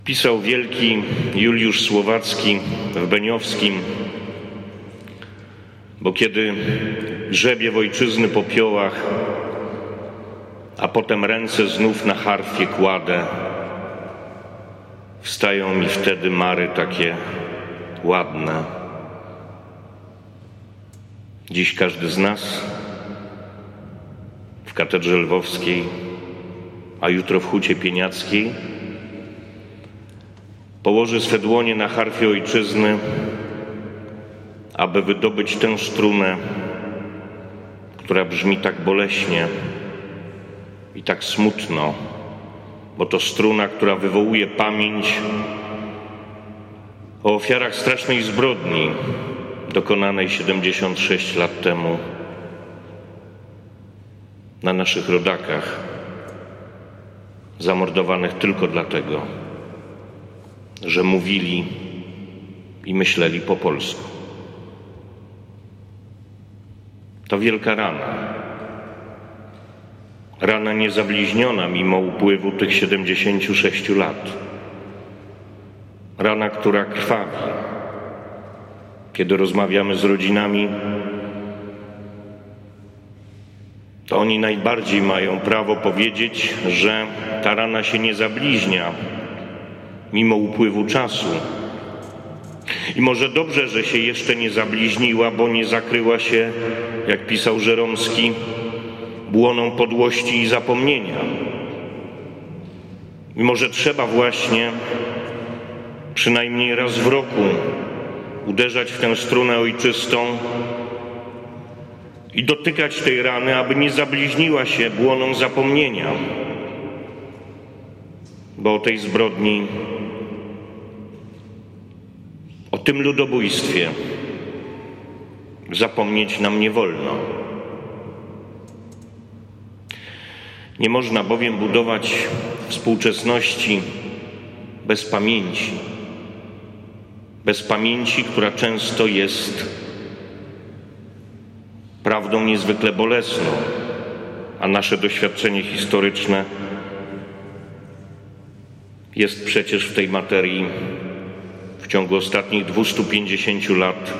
Pisał wielki Juliusz Słowacki w Beniowskim, bo kiedy grzebie w ojczyzny popiołach, a potem ręce znów na harfie kładę, wstają mi wtedy mary takie ładne. Dziś każdy z nas w katedrze lwowskiej, a jutro w Hucie Pieniackiej położy swe dłonie na harfie ojczyzny, aby wydobyć tę strunę, która brzmi tak boleśnie i tak smutno, bo to struna, która wywołuje pamięć o ofiarach strasznej zbrodni dokonanej 76 lat temu na naszych rodakach, zamordowanych tylko dlatego, że mówili i myśleli po polsku. To wielka rana. Rana niezabliźniona mimo upływu tych 76 lat. Rana, która krwawi. Kiedy rozmawiamy z rodzinami, to oni najbardziej mają prawo powiedzieć, że ta rana się nie zabliźnia mimo upływu czasu. I może dobrze, że się jeszcze nie zabliźniła, bo nie zakryła się, jak pisał Żeromski, błoną podłości i zapomnienia. I może trzeba właśnie przynajmniej raz w roku uderzać w tę strunę ojczystą i dotykać tej rany, aby nie zabliźniła się błoną zapomnienia. Bo o tej zbrodni, o tym ludobójstwie zapomnieć nam nie wolno. Nie można bowiem budować współczesności bez pamięci. Bez pamięci, która często jest prawdą niezwykle bolesną, a nasze doświadczenie historyczne jest przecież w tej materii w ciągu ostatnich 250 lat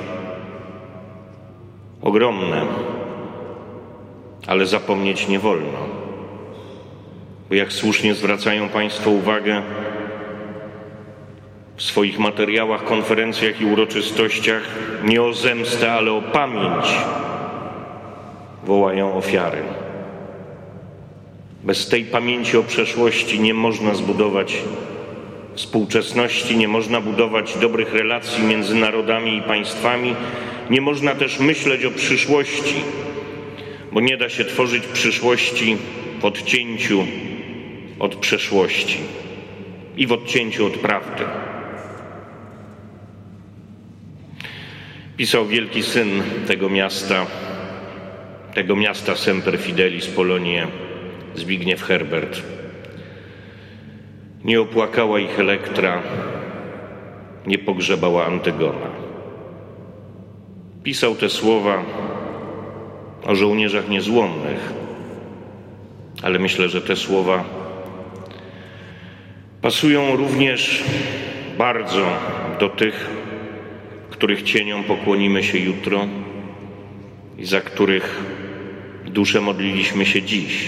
ogromne, ale zapomnieć nie wolno. Bo jak słusznie zwracają Państwo uwagę w swoich materiałach, konferencjach i uroczystościach, nie o zemstę, ale o pamięć wołają ofiary. Bez tej pamięci o przeszłości nie można zbudować współczesności, nie można budować dobrych relacji między narodami i państwami, nie można też myśleć o przyszłości, bo nie da się tworzyć przyszłości w odcięciu od przeszłości i w odcięciu od prawdy. Pisał wielki syn tego miasta Semper Fidelis Polonię, Zbigniew Herbert. Nie opłakała ich Elektra, nie pogrzebała Antygona. Pisał te słowa o żołnierzach niezłomnych, ale myślę, że te słowa pasują również bardzo do tych, których cieniom pokłonimy się jutro i za których dusze modliliśmy się dziś.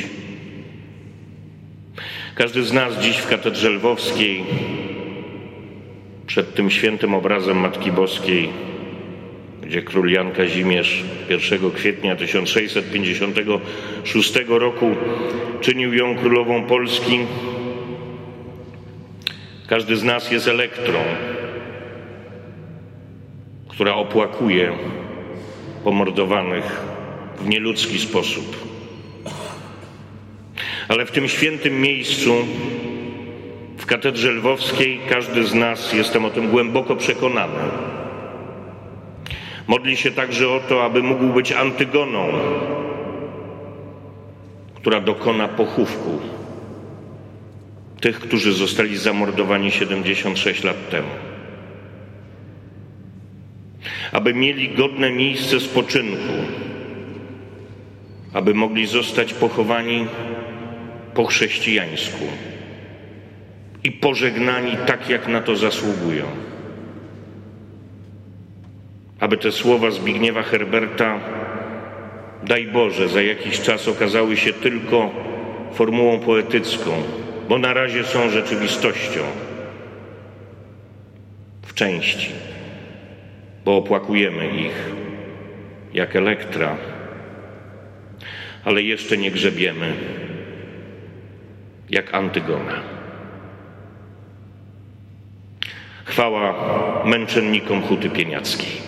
Każdy z nas dziś w katedrze lwowskiej przed tym świętym obrazem Matki Boskiej, gdzie król Jan Kazimierz 1 kwietnia 1656 roku czynił ją królową Polski, każdy z nas jest Elektrą, która opłakuje pomordowanych w nieludzki sposób. Ale w tym świętym miejscu, w katedrze lwowskiej, każdy z nas, jestem o tym głęboko przekonany, modli się także o to, aby mógł być Antygoną, która dokona pochówku tych, którzy zostali zamordowani 76 lat temu. Aby mieli godne miejsce spoczynku, aby mogli zostać pochowani po chrześcijańsku i pożegnani tak, jak na to zasługują. Aby te słowa Zbigniewa Herberta, daj Boże, za jakiś czas okazały się tylko formułą poetycką, bo na razie są rzeczywistością. W części, bo opłakujemy ich jak Elektra, ale jeszcze nie grzebiemy jak Antygona. Chwała męczennikom Huty Pieniackiej.